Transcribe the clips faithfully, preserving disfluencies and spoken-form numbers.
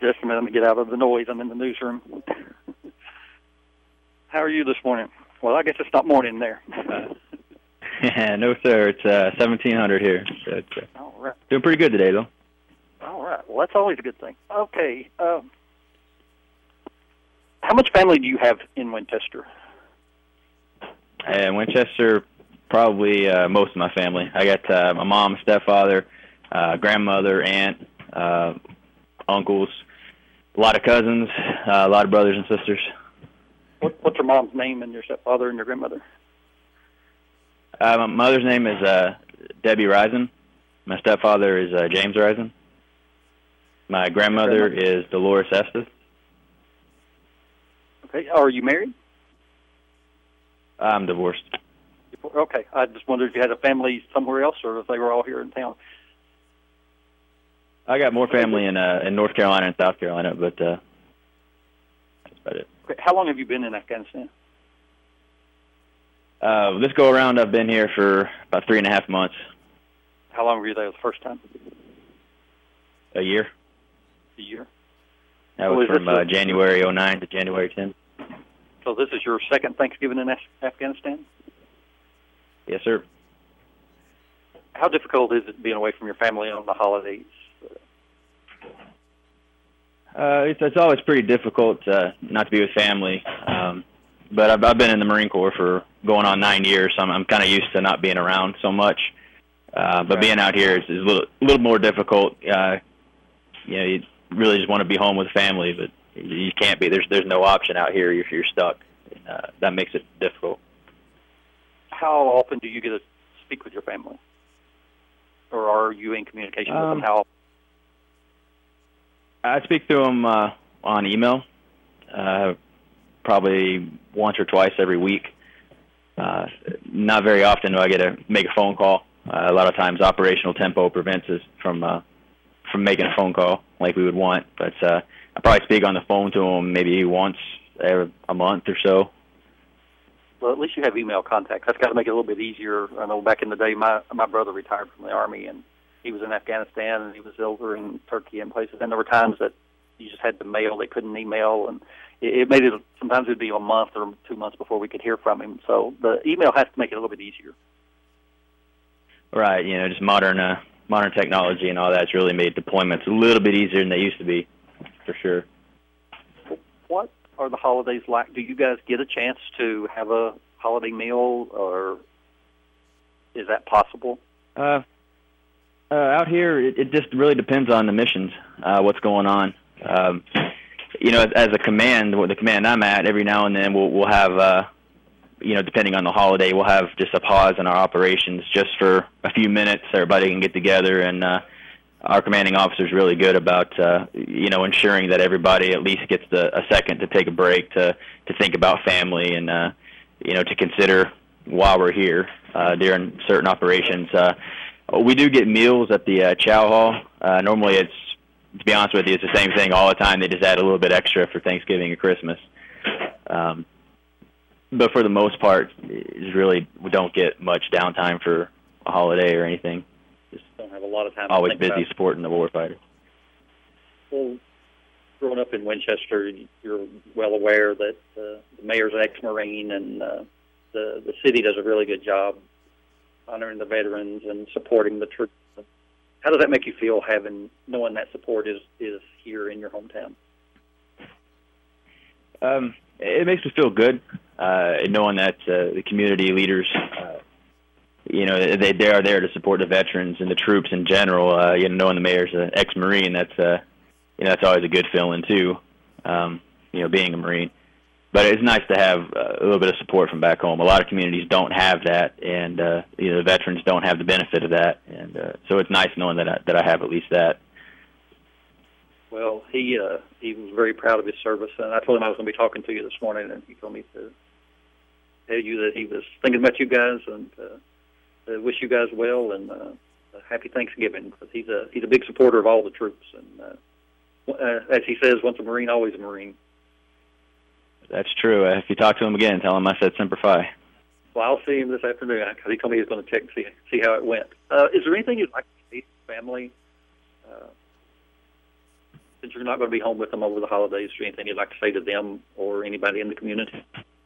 Just a minute, let me get out of the noise. I'm in the newsroom. How are you this morning? Well, I guess it's not morning there. uh, no, sir. It's uh, seventeen hundred here. So it's, uh, All right. doing pretty good today, though. All right. Well, that's always a good thing. Okay. Um, how much family do you have in Winchester? In Winchester, probably uh, most of my family. I got uh, my mom, stepfather, uh, grandmother, aunt, uh, uncles, a lot of cousins, uh, a lot of brothers and sisters. What, what's your mom's name and your stepfather and your grandmother? Uh, my mother's name is uh, Debbie Risen. My stepfather is uh, James Risen. My grandmother is Dolores Estes. Okay. Are you married? I'm divorced. Okay. I just wondered if you had a family somewhere else or if they were all here in town. I got more family in uh, in North Carolina and South Carolina, but uh, that's about it. Okay. How long have you been in Afghanistan? Uh, this go around, I've been here for about three and a half months. How long were you there the first time? A year. A year. That So was is from this uh, a- January oh nine to January tenth. So this is your second Thanksgiving in Af- Afghanistan? Yes, sir. How difficult is it being away from your family on the holidays? Uh, it's, it's always pretty difficult uh, not to be with family. Um, but I've, I've been in the Marine Corps for going on nine years, so I'm, I'm kind of used to not being around so much. Uh, but Right. being out here is, is a little, little more difficult. Uh, you know, you really just want to be home with family, but you can't be. There's there's no option out here if you're stuck. Uh, that makes it difficult. How often do you get to speak with your family? Or are you in communication with Um, them? How I speak to them uh, on email, uh, probably once or twice every week. Uh, not very often do I get to make a phone call. Uh, a lot of times operational tempo prevents us from uh, from making a phone call like we would want. But uh, I probably speak on the phone to them maybe once every, a month or so. Well, at least you have email contact. That's got to make it a little bit easier. I know back in the day, my my brother retired from the Army, and he was in Afghanistan, and he was over in Turkey and places. And there were times that you just had to mail; they couldn't email, and it, it made it. Sometimes it'd be a month or two months before we could hear from him. So the email has to make it a little bit easier. Right, you know, just modern uh, modern technology and all that's really made deployments a little bit easier than they used to be, for sure. What are the holidays like? Do you guys get a chance to have a holiday meal, or is that possible? Uh, uh, out here, it, it just really depends on the missions, uh, what's going on. Um, you know, as, as a command, the command I'm at, every now and then we'll, we'll have, uh, you know, depending on the holiday, we'll have just a pause in our operations just for a few minutes. Everybody can get together, and uh, our commanding officer is really good about, uh, you know, ensuring that everybody at least gets the, a second to take a break, to, to think about family, and, uh, you know, to consider while we're here uh, during certain operations. Uh, we do get meals at the uh, chow hall. Uh, normally it's, to be honest with you, it's the same thing all the time. They just add a little bit extra for Thanksgiving and Christmas. Um, but for the most part, it's really, we don't get much downtime for a holiday or anything. Just don't have a lot of time. Always to think busy about. supporting the warfighter. Well, growing up in Winchester, you're well aware that uh, the mayor's an ex-Marine, and uh, the the city does a really good job honoring the veterans and supporting the troops. How does that make you feel, having knowing that support is is here in your hometown? Um, it makes me feel good, uh, knowing that uh, the community leaders, uh, you know, they they are there to support the veterans and the troops in general. Uh, you know, knowing the mayor's an ex-Marine, that's uh, you know, that's always a good feeling too. Um, you know, being a Marine, but it's nice to have uh, a little bit of support from back home. A lot of communities don't have that, and uh, you know, the veterans don't have the benefit of that, and uh, so it's nice knowing that I, that I have at least that. Well, he uh, he was very proud of his service, and I told him I was going to be talking to you this morning, and he told me to tell you that he was thinking about you guys and uh, to wish you guys well and uh, a happy Thanksgiving, because he's a he's a big supporter of all the troops, and uh, uh, as he says, once a Marine, always a Marine. That's true. Uh, if you talk to him again, tell him I said Semper Fi. Well, I'll see him this afternoon, because he told me he was going to check and see see how it went. Uh, is there anything you'd like to say to family? Uh, since you're not going to be home with them over the holidays, is there anything you'd like to say to them or anybody in the community?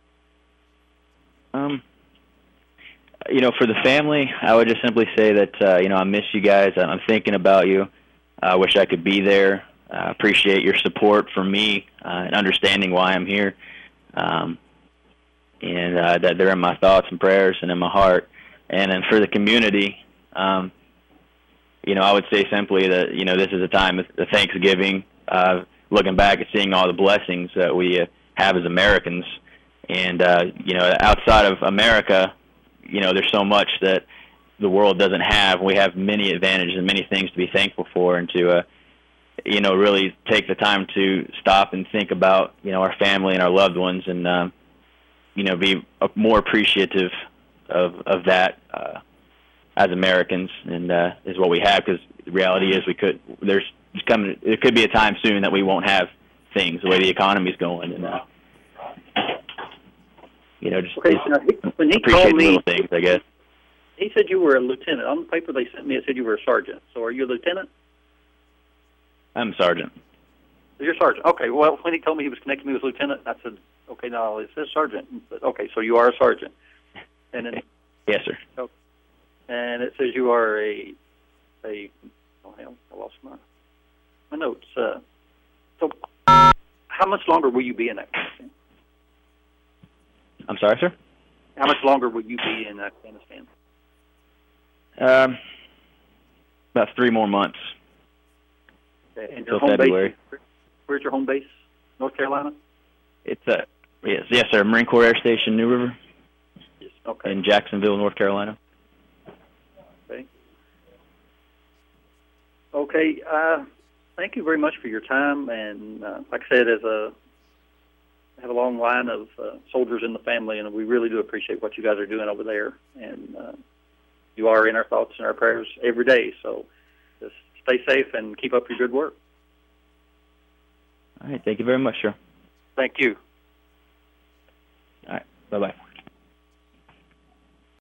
Um, you know, for the family, I would just simply say that, uh, you know, I miss you guys. I'm thinking about you. I wish I could be there. I uh, appreciate your support for me uh, and understanding why I'm here. Um, and uh, that they're in my thoughts and prayers and in my heart. And then for the community, um, you know, I would say simply that, you know, this is a time of Thanksgiving, uh, looking back at seeing all the blessings that we uh, have as Americans. And, uh, you know, outside of America, you know, there's so much that the world doesn't have. We have many advantages and many things to be thankful for, and to, uh, you know, really take the time to stop and think about, you know, our family and our loved ones, and, um, you know, be more appreciative of, of that uh, as Americans, and uh, is what we have, because the reality is we could, there's coming, there could be a time soon that we won't have things the way the economy's going, and, uh, you know, just, okay, just now, he, when he appreciate called the me, little things, I guess. He said you were a lieutenant. On the paper they sent me, it said you were a sergeant. So are you a lieutenant? I'm a sergeant. You're a sergeant. Okay, well, when he told me he was connecting me with lieutenant, I said, okay, no, it says sergeant. But, okay, so you are a sergeant. And then, yes, sir. Oh, and it says you are a, a oh, hell, I lost my, my notes. Uh, so how much longer will you be in Afghanistan? I'm sorry, sir? How much longer will you be in Afghanistan? Um, about three more months. Okay, and Until your home February. base, where's your home base? North Carolina? It's uh, yes, yes, sir. Marine Corps Air Station, New River, Yes. Okay. in Jacksonville, North Carolina. Okay. Okay. Uh, thank you very much for your time. And uh, like I said, as a I have a long line of uh, soldiers in the family, and we really do appreciate what you guys are doing over there. And uh, you are in our thoughts and our prayers every day. So just stay safe and keep up your good work. All right. Thank you very much, sir. Thank you. All right. Bye-bye.